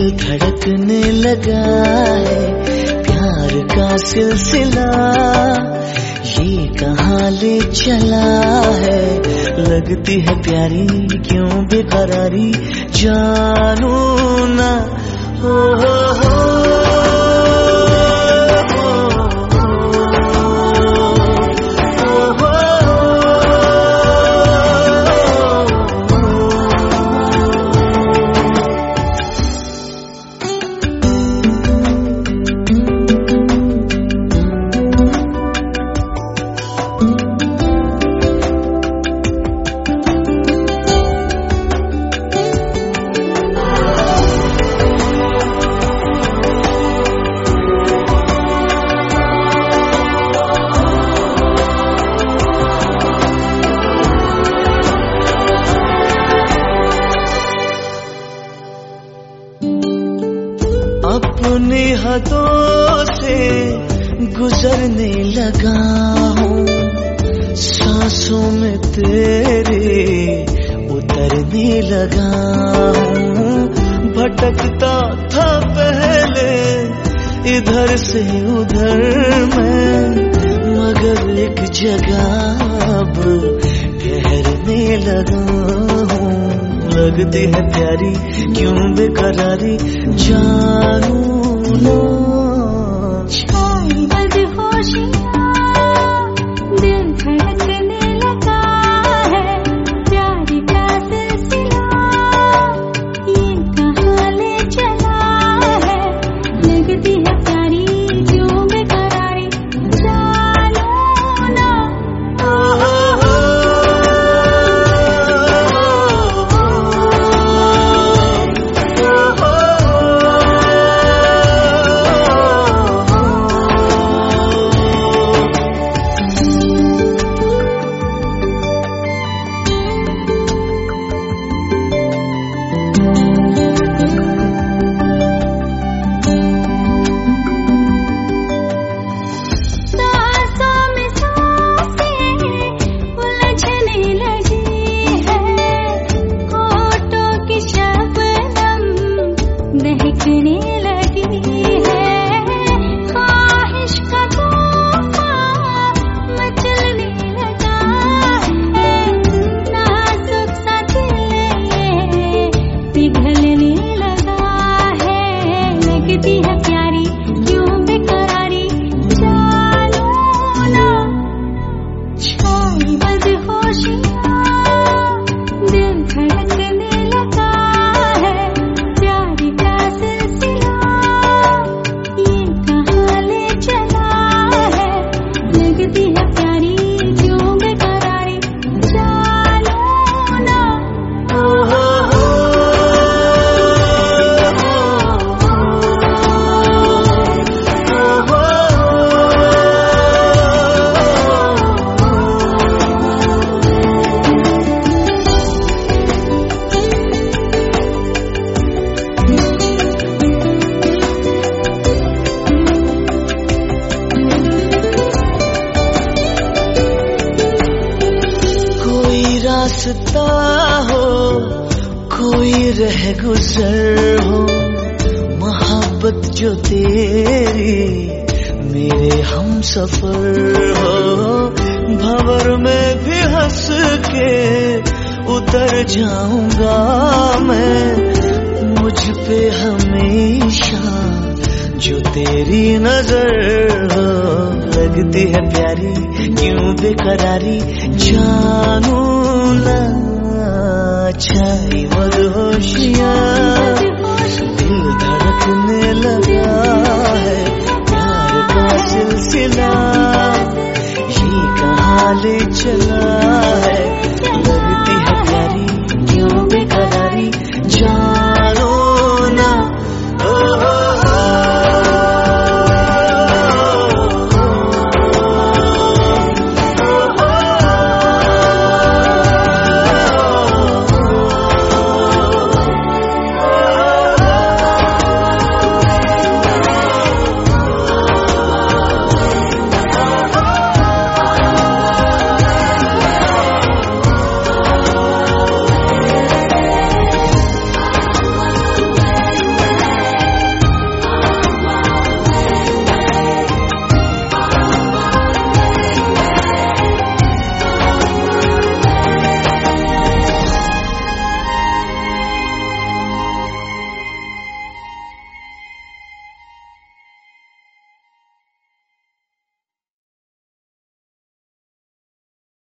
धड़कने लगा है प्यार का सिलसिला, ये कहाँ ले चला है। लगती है प्यारी क्यों बेकरारी, जानू ना हो। अपनी हदों से गुजरने लगा हूँ, सांसों में तेरे उतरने लगा हूँ। भटकता था पहले इधर से उधर मैं, मगर एक जगह अब ठहरने लगा हूँ। लगती है प्यारी क्यों बेकरारी, जानू ना। छाई बदहोशियाँ दिल धड़कने लगा है प्यार का सिलसिला, ये कहाँ ले चला है। लगती है प्यारी क्यों बेकरारी, जानू ना। बहकने लगी है ख्वाहिश का तूफान मचलने लगा है, नाजुक सा दिल ये पिघलने लगा है। लगती है प्यारी क्यों बेकरारी, जानू ना। छाई बदहोशियाँ दिल धड़कने लगा है प्यार का सिलसिला, ये कहाँ ले चला है। लगती है प्यारी क्यों बेकरारी, जानू ना। रास्ता हो कोई रह गुजर हो, मोहब्बत जो तेरी मेरे हम सफर हो। भंवर में भी हंस के उतर जाऊंगा मैं, मुझ पे हमेशा जो तेरी नजर हो। लगती है प्यारी क्यों बेकरारी, जानू ना। छाई बदहोशियाँ